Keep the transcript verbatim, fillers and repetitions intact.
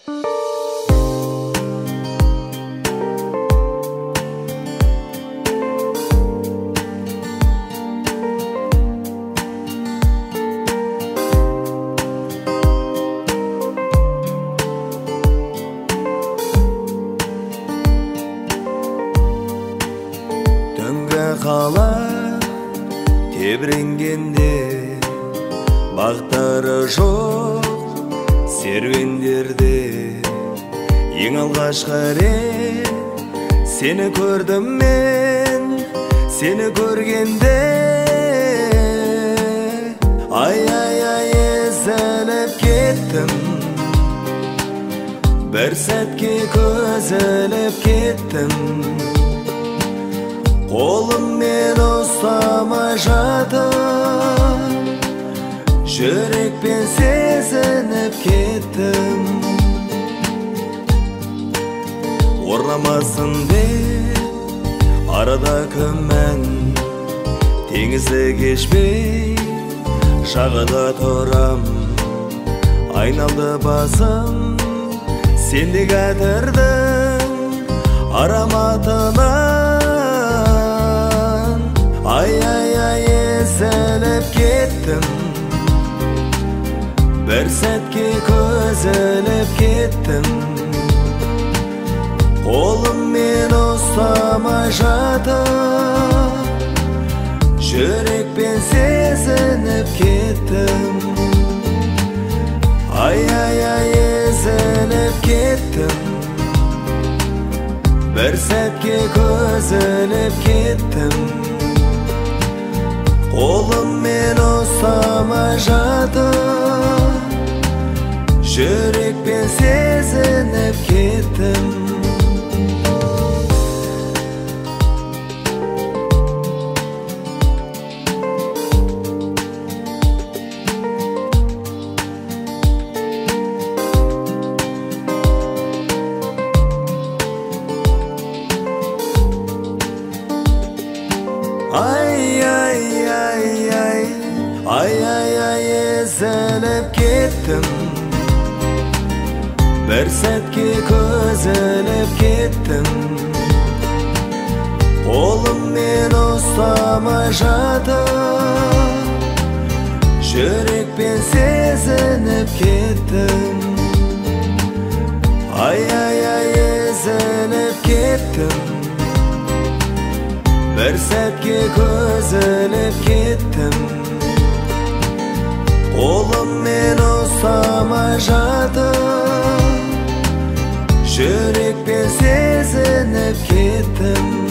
Қала тебіренгенде бақтары жоқ серуендерде ең алғашқы рет сені көрдім мен, сені көргенде ай-ай-ай езіліп кеттім, бір сәтке көз іліп кеттім. Қолыммен ұстамай жатып, жүрекпен сезініп кеттім. Орнамасын деп арада күмән, теңізді кешпей жағада тұрам. Айналды басым, сендей кәдірдің ароматына. Ай-ай-ай езіліп кеттім, бір сәтке көз іліп кеттім. Қолыммен ұстамай жатып, жүрекпен сезініп кеттім. Ай-ай-ай езіліп кеттім, бір сәтке көз іліп кеттім. Қолыммен ұстамай жатып, жүрекпен сезініп кеттім. Ай-ай-ай-ай, ай-ай-ай езіліп кеттім, бір сәтке көз іліп кеттім. Қолыммен ұстамай жатып, жүрекпен сезініп кеттім. Ай-ай-ай езіліп кеттім, бір сәтке көз іліп кеттім. Қолыммен ұстамай жатып, жүрекпен сезініп кеттім.